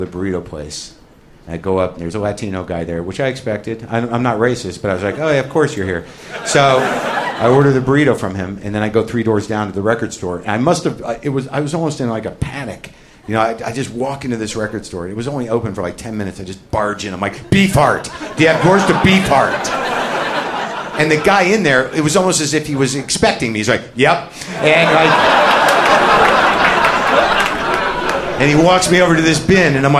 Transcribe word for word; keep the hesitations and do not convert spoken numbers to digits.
the burrito place. I go up, and there's a Latino guy there, which I expected. I'm, I'm not racist, but I was like, oh, yeah, of course you're here. So I order the burrito from him, and then I go three doors down to the record store. And I must have, it was, I was almost in like a panic. You know, I, I just walk into this record store. It was only open for like ten minutes. I just barge in. I'm like, Beefheart. Do you have yours to Beefheart? And the guy in there, it was almost as if he was expecting me. He's like, yep. And like... And he walks me over to this bin, and I'm like,